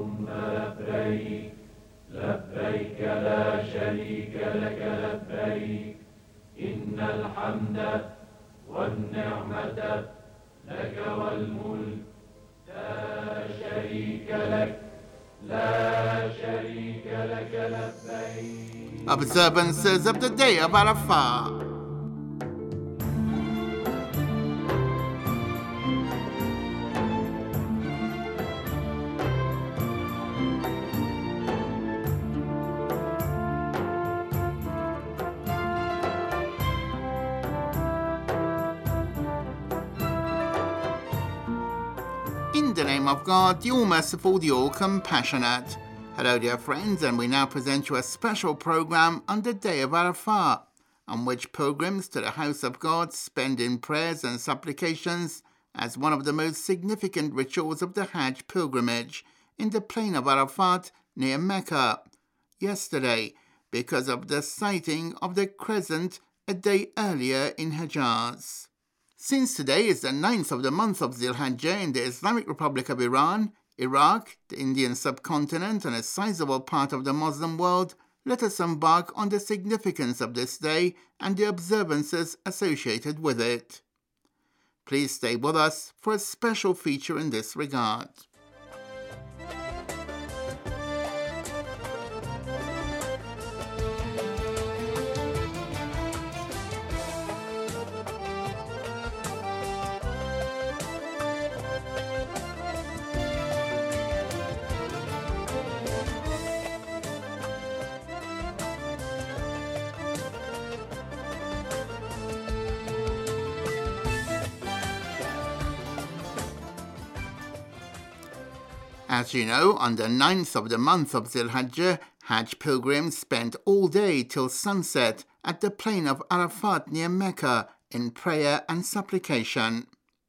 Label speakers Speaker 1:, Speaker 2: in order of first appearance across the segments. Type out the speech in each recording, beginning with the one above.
Speaker 1: اللهم لبيك لبيك لا شريك لك لبيك إن الحمد والنعمة لك والملك لا شريك لك لبيك.
Speaker 2: Observances of the Day of Arafah. In the name of God, the All-Merciful, the All-Compassionate. Hello dear friends, and we now present you a special program on the Day of Arafah, on which pilgrims to the house of God spend in prayers and supplications as one of the most significant rituals of the Hajj pilgrimage in the plain of Arafat near Mecca. Yesterday, because of the sighting of the crescent a day earlier in Hejaz. Since today is the 9th of the month of Zil-Hajjah in the Islamic Republic of Iran, Iraq, the Indian subcontinent, and a sizable part of the Muslim world, let us embark on the significance of this day and the observances associated with it. Please stay with us for a special feature in this regard. As you know, on the 9th of the month of Zil-Hajjah, Hajj pilgrims spend all day till sunset at the plain of Arafat near Mecca in prayer and supplication.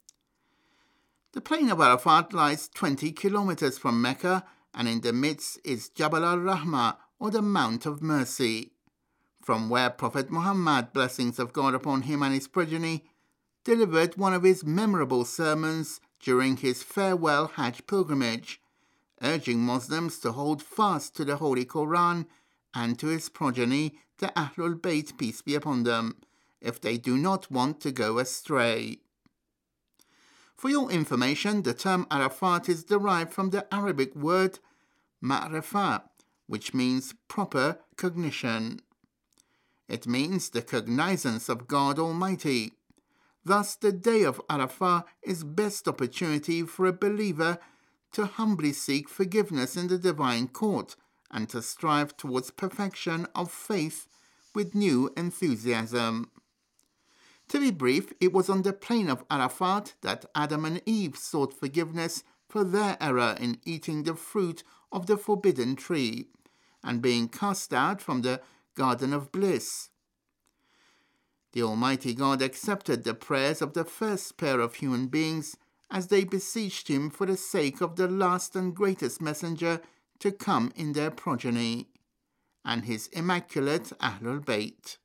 Speaker 2: The plain of Arafat lies 20 kilometers from Mecca, and in the midst is Jabal al-Rahmah, or the Mount of Mercy, from where Prophet Muhammad, blessings of God upon him and his progeny, delivered one of his memorable sermons during his farewell Hajj pilgrimage, urging Muslims to hold fast to the Holy Quran and to his progeny, the Ahlul Bayt, peace be upon them, if they do not want to go astray. For your information, the term Arafat is derived from the Arabic word ma'rifah, which means proper cognition. It means the cognizance of God Almighty. Thus, the day of Arafah is best opportunity for a believer to humbly seek forgiveness in the divine court and to strive towards perfection of faith with new enthusiasm. To be brief, it was on the plain of Arafat that Adam and Eve sought forgiveness for their error in eating the fruit of the forbidden tree and being cast out from the Garden of Bliss. The Almighty God accepted the prayers of the first pair of human beings as they beseeched him for the sake of the last and greatest messenger to come in their progeny, and his immaculate Ahlul Bayt.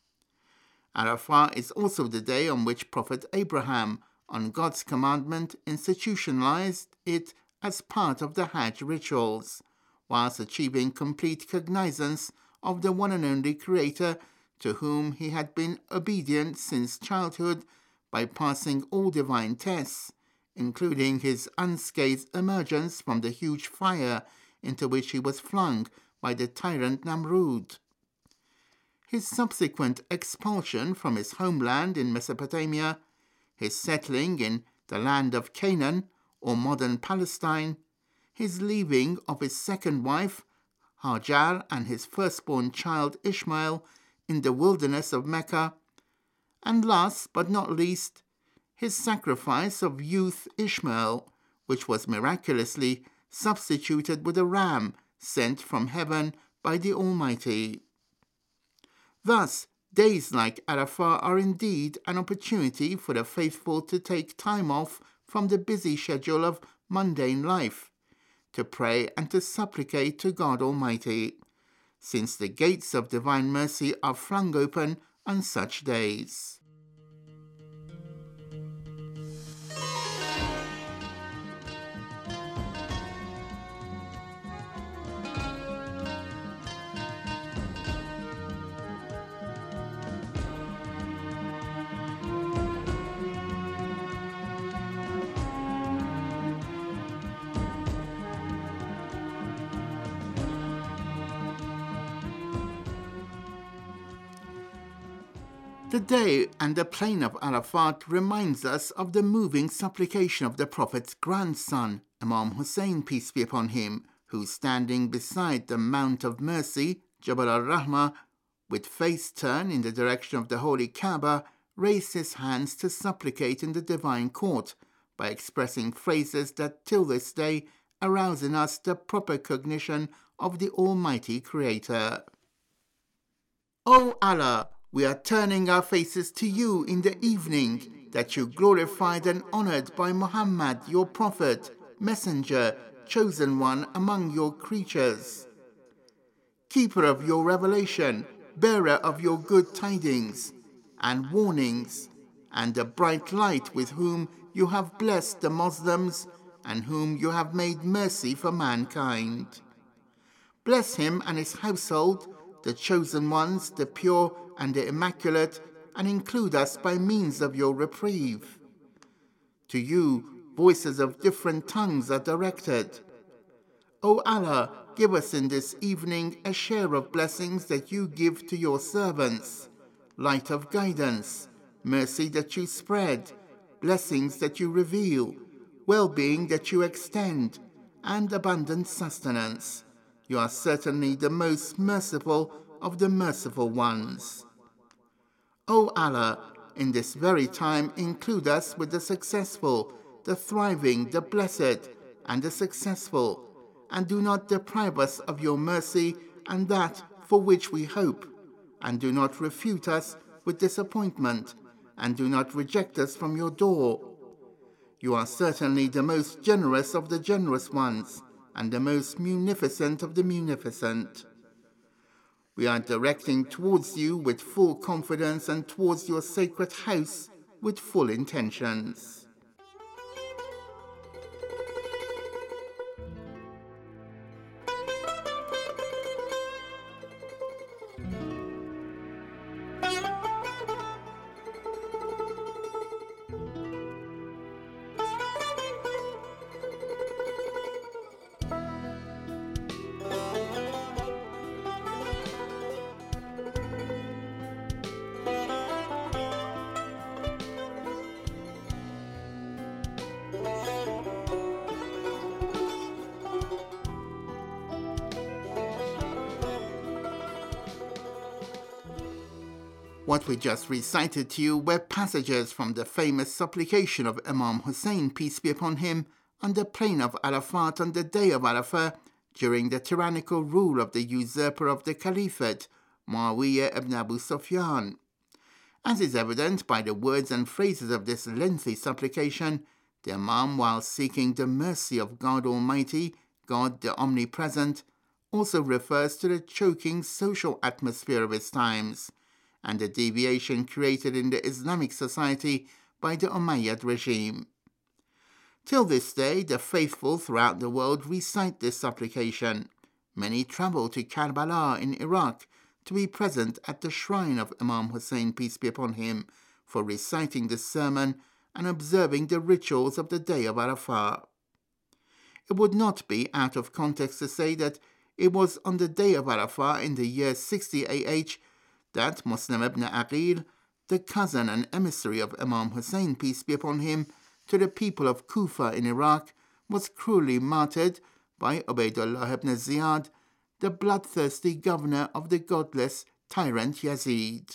Speaker 2: Arafah is also the day on which Prophet Abraham, on God's commandment, institutionalized it as part of the Hajj rituals, whilst achieving complete cognizance of the one and only Creator to whom he had been obedient since childhood by passing all divine tests, including his unscathed emergence from the huge fire into which he was flung by the tyrant Namrud, his subsequent expulsion from his homeland in Mesopotamia, his settling in the land of Canaan, or modern Palestine, his leaving of his second wife, Hajar, and his firstborn child Ishmael in the wilderness of Mecca, and last but not least, his sacrifice of youth Ishmael, which was miraculously substituted with a ram sent from heaven by the Almighty. Thus, days like Arafah are indeed an opportunity for the faithful to take time off from the busy schedule of mundane life, to pray and to supplicate to God Almighty, since the gates of divine mercy are flung open on such days. The day and the plain of Arafat reminds us of the moving supplication of the Prophet's grandson, Imam Hussein, peace be upon him, who, standing beside the Mount of Mercy, Jabal al-Rahmah, with face turned in the direction of the Holy Kaaba, raised his hands to supplicate in the divine court by expressing phrases that till this day arouse in us the proper cognition of the Almighty Creator. O Allah, we are turning our faces to you in the evening, that you glorified and honored by Muhammad, your prophet, messenger, chosen one among your creatures, keeper of your revelation, bearer of your good tidings and warnings, and the bright light with whom you have blessed the Muslims and whom you have made mercy for mankind. Bless him and his household, the chosen ones, the pure and the immaculate, and include us by means of your reprieve. To you, voices of different tongues are directed. O Allah, give us in this evening a share of blessings that you give to your servants, light of guidance, mercy that you spread, blessings that you reveal, well-being that you extend, and abundant sustenance. You are certainly the most merciful of the merciful ones. O Allah, in this very time include us with the successful, the thriving, the blessed, and the successful, and do not deprive us of your mercy and that for which we hope, and do not refute us with disappointment, and do not reject us from your door. You are certainly the most generous of the generous ones, and the most munificent of the munificent. We are directing towards you with full confidence and towards your sacred house with full intentions. What we just recited to you were passages from the famous supplication of Imam Hussein, peace be upon him, on the plain of Arafat on the day of Arafah, during the tyrannical rule of the usurper of the Caliphate, Muawiyah ibn Abu Sufyan. As is evident by the words and phrases of this lengthy supplication, the Imam, while seeking the mercy of God Almighty, God the Omnipresent, also refers to the choking social atmosphere of his times, and the deviation created in the Islamic society by the Umayyad regime. Till this day, the faithful throughout the world recite this supplication. Many travel to Karbala in Iraq to be present at the shrine of Imam Hussein, peace be upon him, for reciting the sermon and observing the rituals of the day of Arafah. It would not be out of context to say that it was on the day of Arafah in the year 60 AH that Muslim ibn Aqil, the cousin and emissary of Imam Hussein, peace be upon him, to the people of Kufa in Iraq, was cruelly martyred by Ubaydullah ibn Ziyad, the bloodthirsty governor of the godless tyrant Yazid.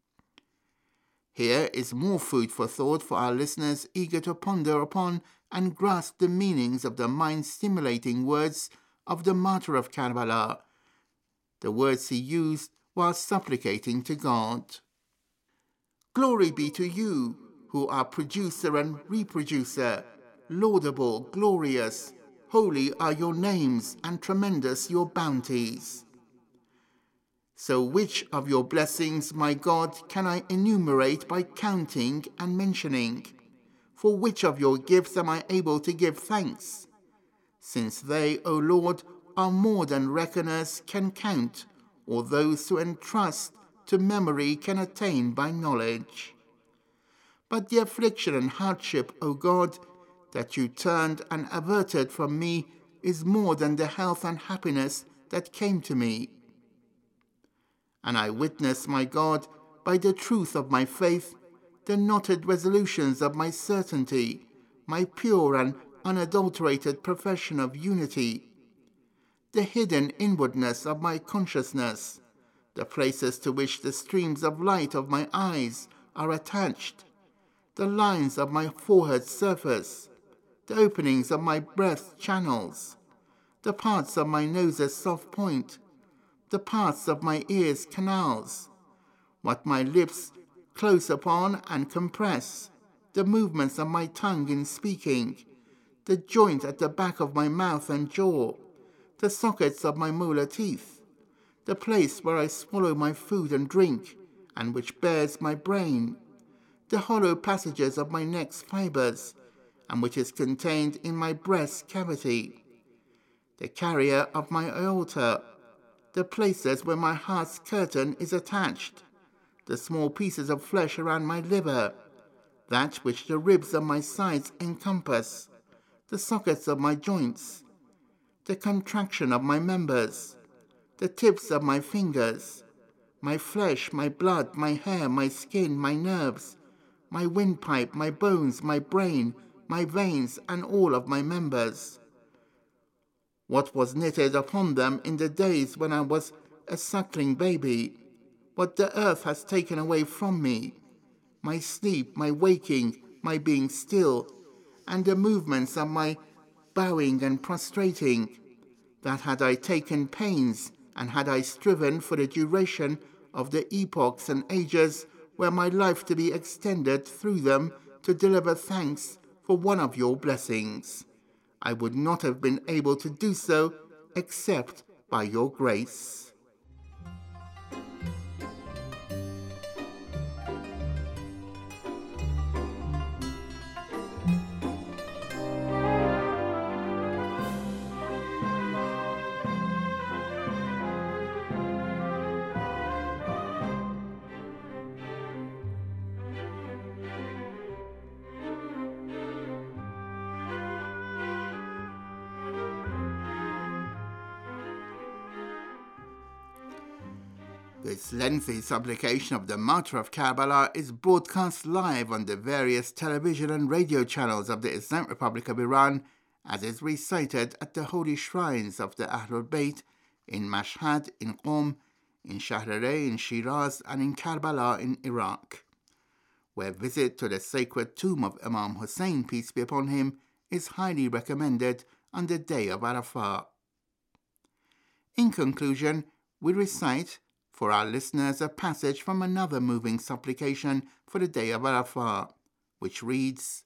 Speaker 2: Here is more food for thought for our listeners eager to ponder upon and grasp the meanings of the mind-stimulating words of the martyr of Karbala, the words he used while supplicating to God. Glory be to you, who are producer and reproducer, laudable, glorious, holy are your names and tremendous your bounties. So which of your blessings, my God, can I enumerate by counting and mentioning? For which of your gifts am I able to give thanks? Since they, O Lord, are more than reckoners can count, or those who entrust to memory can attain by knowledge. But the affliction and hardship, O God, that you turned and averted from me is more than the health and happiness that came to me. And I witness, my God, by the truth of my faith, the knotted resolutions of my certainty, my pure and unadulterated profession of unity, the hidden inwardness of my consciousness, the places to which the streams of light of my eyes are attached, the lines of my forehead's surface, the openings of my breath's channels, the parts of my nose's soft point, the parts of my ear's canals, what my lips close upon and compress, the movements of my tongue in speaking, the joint at the back of my mouth and jaw, the sockets of my molar teeth, the place where I swallow my food and drink, and which bears my brain, the hollow passages of my neck's fibers, and which is contained in my breast cavity, the carrier of my aorta, the places where my heart's curtain is attached, the small pieces of flesh around my liver, that which the ribs of my sides encompass, the sockets of my joints, the contraction of my members, the tips of my fingers, my flesh, my blood, my hair, my skin, my nerves, my windpipe, my bones, my brain, my veins, and all of my members. What was knitted upon them in the days when I was a suckling baby, what the earth has taken away from me, my sleep, my waking, my being still, and the movements of my bowing and prostrating, that had I taken pains, and had I striven for the duration of the epochs and ages were my life to be extended through them to deliver thanks for one of your blessings, I would not have been able to do so except by your grace. This lengthy supplication of the Martyr of Karbala is broadcast live on the various television and radio channels of the Islamic Republic of Iran, as is recited at the holy shrines of the Ahlul Bayt in Mashhad, in Qom, in Shahrareh, in Shiraz, and in Karbala in Iraq, where visit to the sacred tomb of Imam Hussein, peace be upon him, is highly recommended on the day of Arafah. In conclusion, we recite for our listeners a passage from another moving supplication for the day of Arafah, which reads,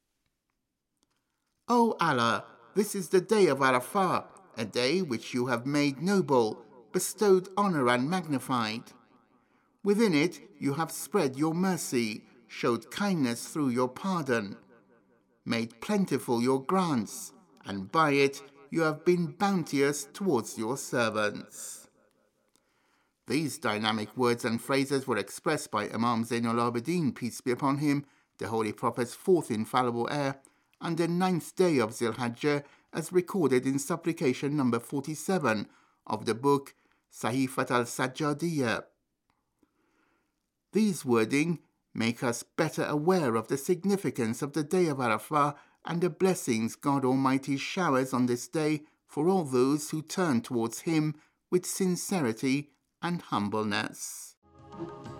Speaker 2: O Allah, this is the day of Arafah, a day which you have made noble, bestowed honor and magnified. Within it you have spread your mercy, showed kindness through your pardon, made plentiful your grants, and by it you have been bounteous towards your servants. These dynamic words and phrases were expressed by Imam Zainul Abidin, peace be upon him, the Holy Prophet's fourth infallible heir, on the 9th day of Zil-Hajjah, as recorded in supplication number 47 of the book Sahifat al-Sajjadiyya. These wording make us better aware of the significance of the day of Arafah and the blessings God Almighty showers on this day for all those who turn towards Him with sincerity and humbleness.